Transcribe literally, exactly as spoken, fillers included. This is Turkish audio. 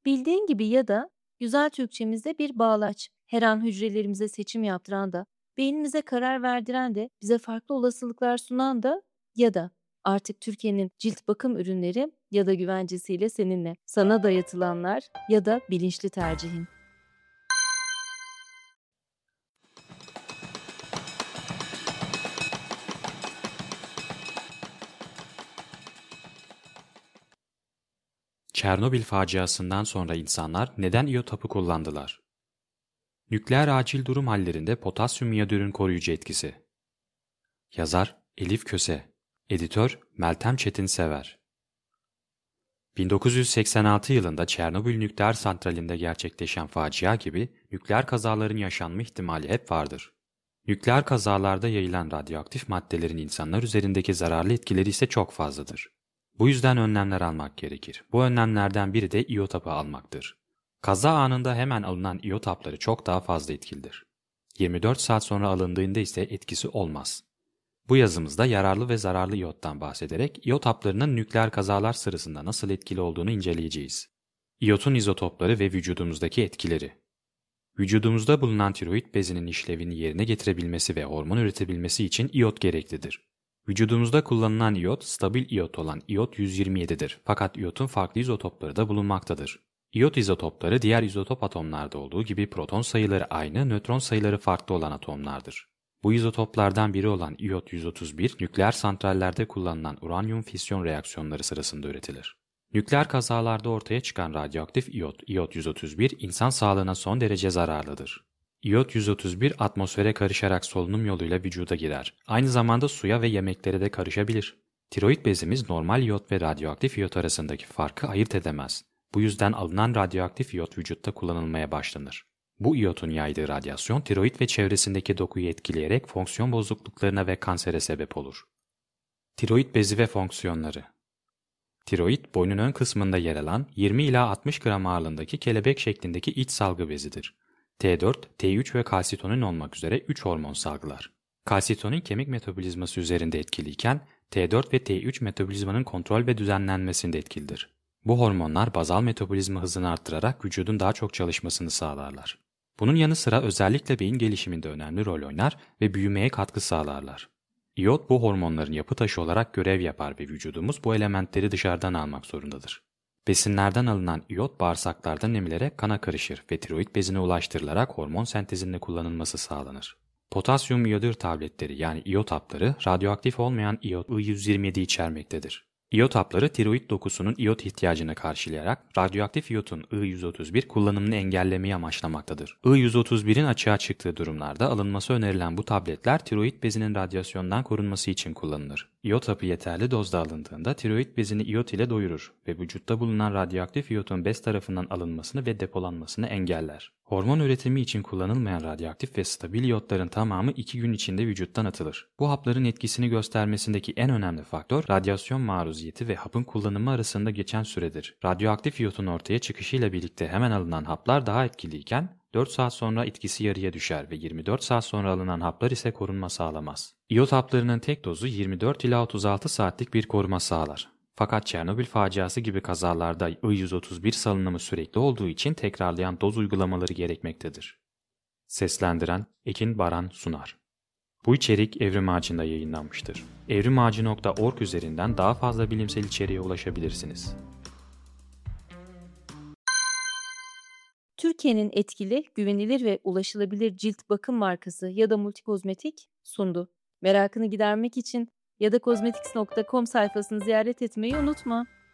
Bildiğin gibi ya da güzel Türkçemizde bir bağlaç. Her an hücrelerimize seçim yaptıran da, beynimize karar verdiren de, bize farklı olasılıklar sunan da ya da artık Türkiye'nin cilt bakım ürünleri ya da güvencesiyle seninle. Sana dayatılanlar ya da bilinçli tercihin. Çernobil faciasından sonra insanlar neden iyot hapı kullandılar? Nükleer acil durum hallerinde potasyum iyodürün koruyucu etkisi. Yazar Elif Köse, editör Meltem Çetin Sever. bin dokuz yüz seksen altı yılında Çernobil nükleer santralinde gerçekleşen facia gibi nükleer kazaların yaşanma ihtimali hep vardır. Nükleer kazalarda yayılan radyoaktif maddelerin insanlar üzerindeki zararlı etkileri ise çok fazladır. Bu yüzden önlemler almak gerekir. Bu önlemlerden biri de iyot hapı almaktır. Kaza anında hemen alınan iyot hapları çok daha fazla etkilidir. yirmi dört saat sonra alındığında ise etkisi olmaz. Bu yazımızda yararlı ve zararlı iyottan bahsederek iyot haplarının nükleer kazalar sırasında nasıl etkili olduğunu inceleyeceğiz. İyotun izotopları ve vücudumuzdaki etkileri. Vücudumuzda bulunan tiroid bezinin işlevini yerine getirebilmesi ve hormon üretebilmesi için iyot gereklidir. Vücudumuzda kullanılan iyot, stabil iyot olan iyot yüz yirmi yedidir. Fakat iyotun farklı izotopları da bulunmaktadır. İyot izotopları diğer izotop atomlarda olduğu gibi proton sayıları aynı, nötron sayıları farklı olan atomlardır. Bu izotoplardan biri olan iyot yüz otuz bir, nükleer santrallerde kullanılan uranyum fisyon reaksiyonları sırasında üretilir. Nükleer kazalarda ortaya çıkan radyoaktif iyot, iyot yüz otuz bir, insan sağlığına son derece zararlıdır. İyot yüz otuz bir atmosfere karışarak solunum yoluyla vücuda girer. Aynı zamanda suya ve yemeklere de karışabilir. Tiroid bezimiz normal iyot ve radyoaktif iyot arasındaki farkı ayırt edemez. Bu yüzden alınan radyoaktif iyot vücutta kullanılmaya başlanır. Bu iyotun yaydığı radyasyon tiroid ve çevresindeki dokuyu etkileyerek fonksiyon bozukluklarına ve kansere sebep olur. Tiroid bezi ve fonksiyonları. Tiroid, boynun ön kısmında yer alan yirmi ila altmış gram ağırlığındaki kelebek şeklindeki iç salgı bezidir. T dört, T üç ve kalsitonin olmak üzere üç hormon salgılar. Kalsitonin kemik metabolizması üzerinde etkiliyken T dört ve T üç metabolizmanın kontrol ve düzenlenmesinde etkilidir. Bu hormonlar bazal metabolizma hızını arttırarak vücudun daha çok çalışmasını sağlarlar. Bunun yanı sıra özellikle beyin gelişiminde önemli rol oynar ve büyümeye katkı sağlarlar. İyot bu hormonların yapı taşı olarak görev yapar ve vücudumuz bu elementleri dışarıdan almak zorundadır. Besinlerden alınan iyot bağırsaklardan emilerek kana karışır ve tiroid bezine ulaştırılarak hormon sentezinde kullanılması sağlanır. Potasyum iyodür tabletleri yani iyot hapları radyoaktif olmayan iyot I yüz yirmi yedi içermektedir. İyot hapları tiroid dokusunun iyot ihtiyacını karşılayarak radyoaktif iyotun I yüz otuz bir kullanımını engellemeyi amaçlamaktadır. I yüz otuz birin açığa çıktığı durumlarda alınması önerilen bu tabletler tiroid bezinin radyasyondan korunması için kullanılır. İyot hapı yeterli dozda alındığında tiroid bezini iyot ile doyurur ve vücutta bulunan radyoaktif iyotun bez tarafından alınmasını ve depolanmasını engeller. Hormon üretimi için kullanılmayan radyoaktif ve stabil iyotların tamamı iki gün içinde vücuttan atılır. Bu hapların etkisini göstermesindeki en önemli faktör radyasyon maruziyeti ve hapın kullanımı arasında geçen süredir. Radyoaktif iyotun ortaya çıkışıyla birlikte hemen alınan haplar daha etkiliyken dört saat sonra etkisi yarıya düşer ve yirmi dört saat sonra alınan haplar ise korunma sağlamaz. İyot haplarının tek dozu yirmi dört ila otuz altı saatlik bir koruma sağlar. Fakat Çernobil faciası gibi kazalarda I yüz otuz bir salınımı sürekli olduğu için tekrarlayan doz uygulamaları gerekmektedir. Seslendiren Ekin Baran Sunar. Bu içerik Evrim Ağacı'nda yayınlanmıştır. evrimağacı nokta org üzerinden daha fazla bilimsel içeriğe ulaşabilirsiniz. Türkiye'nin etkili, güvenilir ve ulaşılabilir cilt bakım markası ya da Multikozmetik sundu. Merakını gidermek için ya da kozmetiks nokta com sayfasını ziyaret etmeyi unutma.